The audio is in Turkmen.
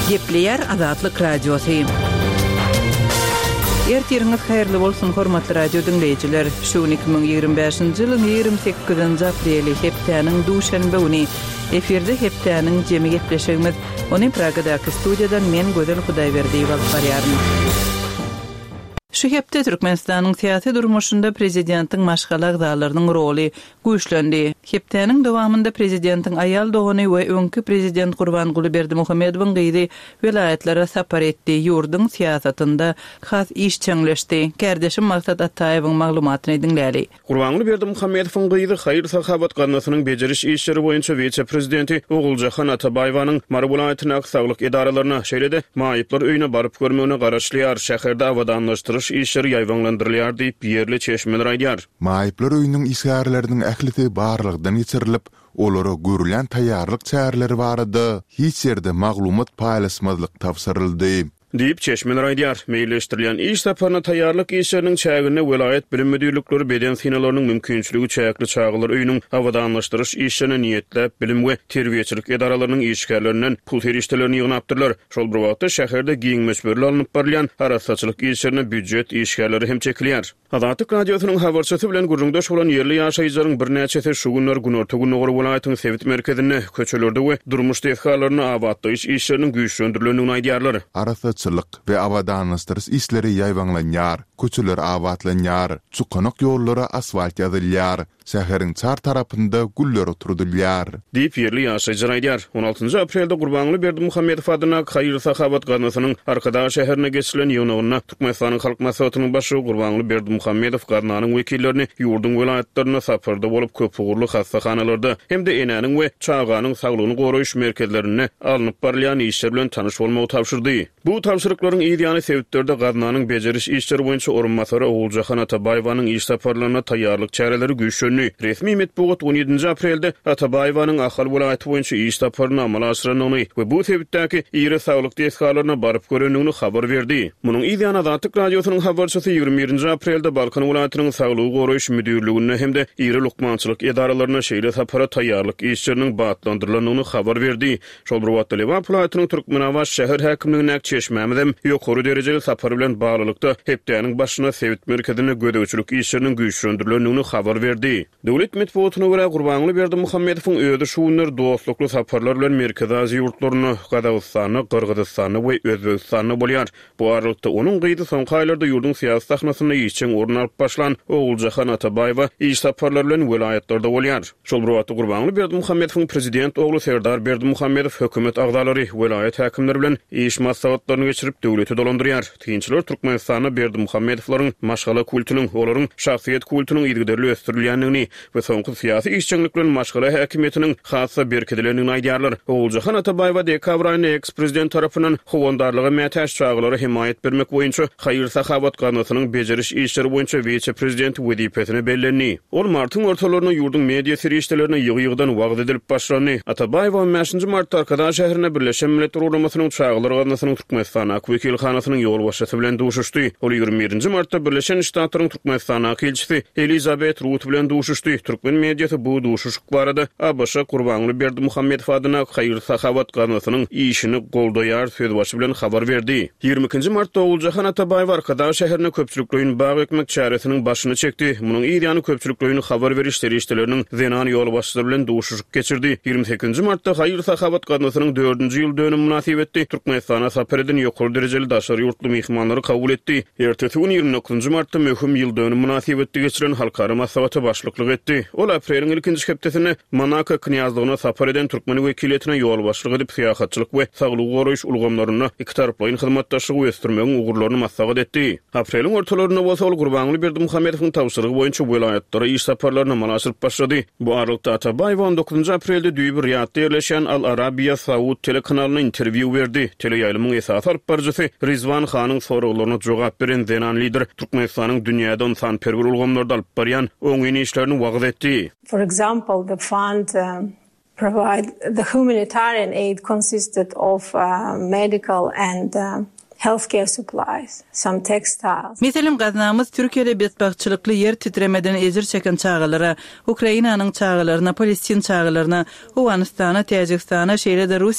Gepleyer Azatlyk Radiosu. Ertiriniz hayırlı bolsun hormatly radio dinleyijiler. Şu 2025-nji ýylyň 28-nji apreli hepdeniň duşanbe güni efirde hepdeniň jemi gepleşigimiz. Ony Pragadaky studiýadan men Gözel Hudaýberdiýew alyp barýaryn. Şu hepde Türkmenistanyň syýasy durmuşynda prezidentiň maşgala agzalarynyň roli güýçlendi. Hepdeniň dowamında prezidentiň aýal dogany we öňkü prezident Gurbanguly Berdimuhammedowyň gyýdy welaýatlere sapar etdi. Ýurdun syýasatynda has iş çeňleşdi. Kardeşim Maksat Ataýewiň maglumatyny dinläli. Gurbanguly Berdimuhammedowyň gyýdy haýır sahabat ganatynyň bejeriş işleri boýunça vice prezidenti Oguljahan Atabaýewyň Marwulaýatyna saglyk edaralaryna şeýlede maýyplar öýüne baryp görmegine garaşlýar. Şäherde awadanlaşdyryş işleri ýaýwanlandyrylýar diýip ýerli çeşmeler aýdýar. Maýyplar öýüniň isgärleriniň ähliti barlygdan ýetirilip, olara görülen taýýarlyk çäreleri barady. Hiç ýerde maglumat paýlaşmazlyk tapşyryldy. Diýip çeşmeler aýdýar. Meýilleşdirilen iş saparyna taýýarlyk işleriniň çägine welaýat bilim müdürlükleri beden sinalarynyň mümkinçiligi çäkli çağılar öýüniň awadanlaşdyryş işlerine niýetlep bilim we terbiýeçilik edaralarynyň işgärlerinden pul terişdelerini ýygnapdyrlar. Şol bir wagtda şäherde giňmeşberler alınıp barýan harasaçylyk işlerine büdjet işgärleri hem çekilýär. Azatlyk radiosynyň habarçysy bilen gurrundaş bolan ýerli ýaşaýjylaryň bir näçesi şu günler Günorta Nogry welaýatynyň Sewit merkezine köçelerde we durmuş tehkalaryny awatlaýyş işleriniň güýçlendirilýändigini aýdýarlar. Ve awadanlaşdyryş işleri ýaýwanlanýar, köçeler awatlanýar, çukanyk ýollara asfalt ýazylýar, şäheriň çar tarapynda güller oturdylýar. Diýip ýerli ýaşaýjylar aýdýar. 16-njy aprelde Gurbanguly Berdimuhammedow adyna haýyr sahabat ganatynyň Arkadaş şäherine geçilen ýygynyna Türkmenistanyň halk maslahatynyň başy Gurbanguly Berdimuhammedow garnanyň wekillerini ýurdun welaýatlaryna saparda bolup köp ugurly hastahanalarda hem-de enäniň we çağanyň saglygyny goraýyş merkezlerine alınıp barýan işler bilen tanyş bolmagy tapşyrdy. Bu tapşyryklaryň ýa-ni sebäpleri garnanyň bejeriş işleri boýunça orunmasary Oguljahan Atabaýewyň iş saparlaryna taýýarlyk çäreleri güýçlenýär. Resmi metbuat 17 aprelde Atabaýewyň ahal welaýaty boýunça iş saparyny amala aşyranyny we bu sebäpdäki ýere saglyk tesgalaryna baryp görenligini habar berdi. Munyň ýa-ni Azatlyk radiosynyň habarçysy 21 aprelde Balkan welaýatynyň saglygy goraýyş müdürligine hem-de ýere lukmançylyk edaralaryna şeýle sapara taýýarlyk işleriniň batlandyrylynyny habar berdi. Şol bir wagtda Levan welaýatynyň Türkmenabaş şäher häkimligine çeşmämedem ýokary derejeli sapar bilen baglylykda hepdeniň başyna Sewit merkezine gödäwçilik işleriniň güýçlendirilýändigini habar berdi. Döwlet metbuatyna görä Gurbanguly Berdimuhammedowyň öýde şu günler dostlukly saparlar bilen Merkez Aziýa ýurtlaryna, Gazagystana, Kyrgyzstana we Özbegistana bolýar. Bu aralykda onuň gyýdy soňky aýlarda ýurdun syýasy sahnasyna ýeçen orun alyp başlan Oguljahan Atabaýew iş saparlar bilen welaýatlarda bolýar. Şol bir wagtda Gurbanguly Berdimuhammedowyň prezident ogly Serdar Berdimuhammedow hökümet agzalary welaýat häkimleri bilen iş maslahatlaryny geçirip döwleti dolandyrýar. Tynçylar Türkmenistana Berdimuhammedowyň maşgala kultunyň, olaryň şahsiýet kultunyň ýygyderli ösdürilýändigini we soňky syýasy işçilik bilen maşgala häkimetiniň hassa berkidilendigini aýdýarlar. Oguljahan Atabaýew dekabr aýynda eks-prezident tarapyndan howandarlyga mätäş çağlary himayet bermek boýunça haýyr sahabat ganatynyň bejeriş işleri boýunça vice prezident wezipetine bellendi. Ol martyň ortalaryna ýurdun media serişdelerine ýygy-ýygydan wagt edilip başlandy. Atabaýew 5-nji martda Arkadaş şäherine Birleşen Milletler Ugurlamasynyň çağlary ganatynyň Türkmenistana wekilhanasynyň ýolbaşçysy bilen duşuşdy. Ol 21-nji martda Birleşen Ştatlaryň Türkmenistana elçisi Elizabeth Ruth bilen duşuşdy. Türkmen mediasy bu duşuşuk barada ABŞ Gurbanguly Berdimuhammedow adyna haýyr sahabat ganatynyň işini goldaýar söz başy bilen habar berdi. 22-nji martda Oguljahan Atabaýew Arkadaş şäherine köpçülikliğin bagy ekmek çäresiniň başyny çekdi. Munyň ýa-ni köpçülikliğini habar beriş serişdeleriniň zenan ýolbaşçysy bilen duşuşuk geçirdi. 28-nji martda haýyr sahabat ganatynyň 4-nji ýyl dönüm münasibetli Türkmenistana sapar eden ýokary derejeli daşary ýurtly mehmanlary kabul etdi. Ertesi gün 29-njy martda möhüm ýyl dönüm münasibetli geçiren halkara maslahaty başlyk etdi. Ol apreliň ilkinji hepdesinde Monaco knyazlygyna sapar eden Türkmen wekiliýetine ýol başlyk edip syýahatçylyk we saglyk goraýyş ulgamlaryna iki taraplyň hyzmatdaşlygy ösdürmegiň ugurlaryny maslahat etdi. Apreliň ortalaryna bolsa ol Gurbanguly Berdimuhammedowyň tawsyrygy boýunça welaýatlara iş saparlaryna manaşyryp başlady. Bu aralykda Atabaýew 19-njy aprelde Düýbür Riyadda ýerleşen Al Arabiya Saud telekanalyna interwiu berdi. Teleýaýlymyň esas alyp barjysy Rizwan Khanyň soraglaryna jogap beren zenan lider Türkmenistanyň dünýäde sanperwer ulgamlarda alyp barýan öňüni işlerini wagt etdi. For example, the fund provide the humanitarian aid consisted of medical and healthcare supplies, some textiles. Meselem gaznamız Türkiýede betbagçylykly yer titremeden ejir çeken çağalara, Ukrainanyň çağalaryna, Palestin çağalaryna, Awganistana, Täjikistana, şeýle-de